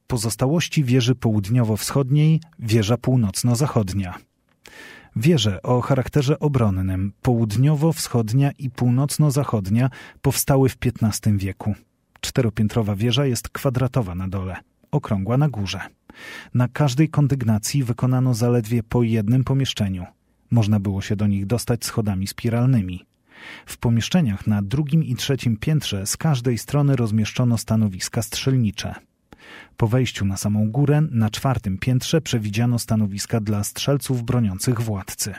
Pozostałości wieży południowo-wschodniej, wieża północno-zachodnia. Wieże o charakterze obronnym, południowo-wschodnia i północno-zachodnia, powstały w XV wieku. Czteropiętrowa wieża jest kwadratowa na dole, okrągła na górze. Na każdej kondygnacji wykonano zaledwie po jednym pomieszczeniu. Można było się do nich dostać schodami spiralnymi. W pomieszczeniach na drugim i trzecim piętrze z każdej strony rozmieszczono stanowiska strzelnicze. Po wejściu na samą górę, na czwartym piętrze przewidziano stanowiska dla strzelców broniących władcy.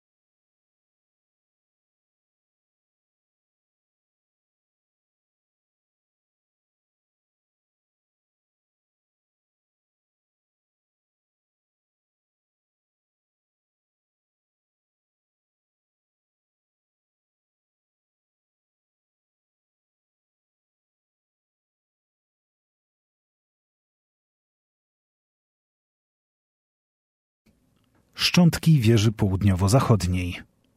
Szczątki wieży południowo-zachodniej.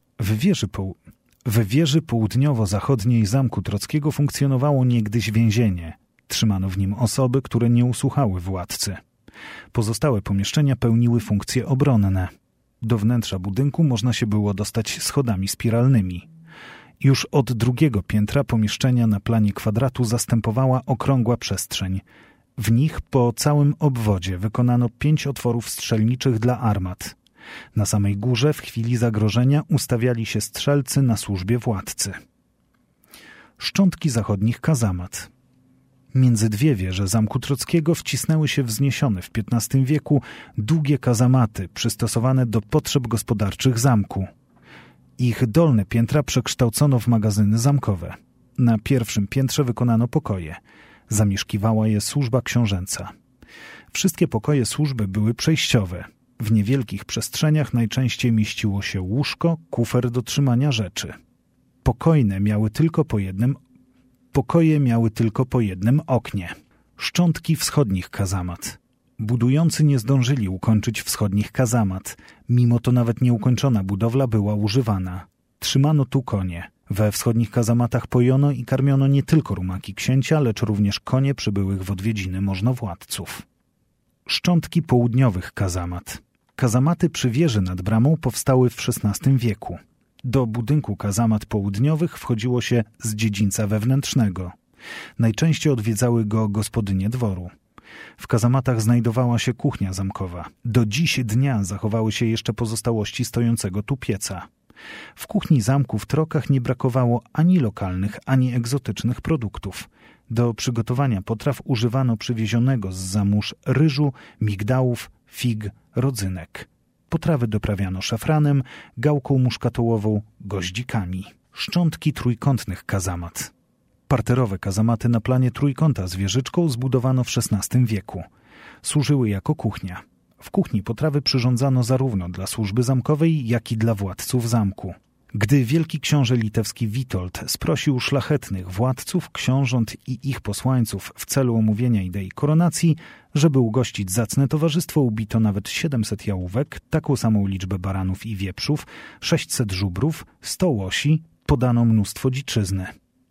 W wieży południowo-zachodniej Zamku Trockiego funkcjonowało niegdyś więzienie. Trzymano w nim osoby, które nie usłuchały władcy. Pozostałe pomieszczenia pełniły funkcje obronne. Do wnętrza budynku można się było dostać schodami spiralnymi. Już od drugiego piętra pomieszczenia na planie kwadratu zastępowała okrągła przestrzeń. W nich po całym obwodzie wykonano 5 otworów strzelniczych dla armat. Na samej górze w chwili zagrożenia ustawiali się strzelcy na służbie władcy. Szczątki zachodnich kazamat. Między dwie wieże Zamku Trockiego wcisnęły się wzniesione w XV wieku długie kazamaty przystosowane do potrzeb gospodarczych zamku. Ich dolne piętra przekształcono w magazyny zamkowe. Na pierwszym piętrze wykonano pokoje. Zamieszkiwała je służba książęca. Wszystkie pokoje służby były przejściowe. W niewielkich przestrzeniach najczęściej mieściło się łóżko, kufer do trzymania rzeczy. Pokoje miały tylko po jednym oknie. Szczątki wschodnich kazamat. Budujący nie zdążyli ukończyć wschodnich kazamat. Mimo to nawet nieukończona budowla była używana. Trzymano tu konie. We wschodnich kazamatach pojono i karmiono nie tylko rumaki księcia, lecz również konie przybyłych w odwiedziny możnowładców. Szczątki południowych kazamat. Kazamaty przy wieży nad bramą powstały w XVI wieku. Do budynku kazamat południowych wchodziło się z dziedzińca wewnętrznego. Najczęściej odwiedzały go gospodynie dworu. W kazamatach znajdowała się kuchnia zamkowa. Do dziś dnia zachowały się jeszcze pozostałości stojącego tu pieca. W kuchni zamku w Trokach nie brakowało ani lokalnych, ani egzotycznych produktów. Do przygotowania potraw używano przywiezionego z za mórz ryżu, migdałów, fig, rodzynek. Potrawy doprawiano szafranem, gałką muszkatołową, goździkami. Szczątki trójkątnych kazamat. Parterowe kazamaty na planie trójkąta z wieżyczką zbudowano w XVI wieku. Służyły jako kuchnia. W kuchni potrawy przyrządzano zarówno dla służby zamkowej, jak i dla władców zamku. Gdy wielki książę litewski Witold sprosił szlachetnych władców, książąt i ich posłańców w celu omówienia idei koronacji, żeby ugościć zacne towarzystwo, ubito nawet 700 jałówek, taką samą liczbę baranów i wieprzów, 600 żubrów, 100 łosi, podano mnóstwo dziczyzny.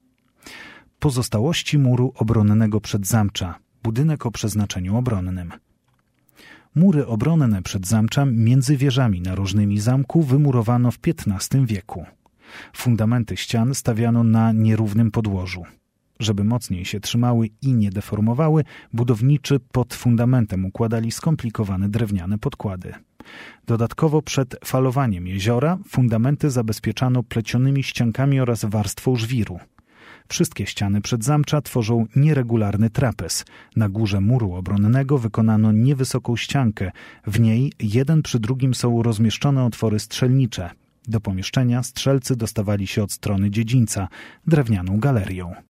Pozostałości muru obronnego przedzamcza, budynek o przeznaczeniu obronnym. Mury obronne przedzamcza między wieżami narożnymi zamku wymurowano w XV wieku. Fundamenty ścian stawiano na nierównym podłożu. Żeby mocniej się trzymały i nie deformowały, budowniczy pod fundamentem układali skomplikowane drewniane podkłady. Dodatkowo przed falowaniem jeziora fundamenty zabezpieczano plecionymi ściankami oraz warstwą żwiru. Wszystkie ściany przedzamcza tworzą nieregularny trapez. Na górze muru obronnego wykonano niewysoką ściankę. W niej jeden przy drugim są rozmieszczone otwory strzelnicze. Do pomieszczenia strzelcy dostawali się od strony dziedzińca, drewnianą galerią.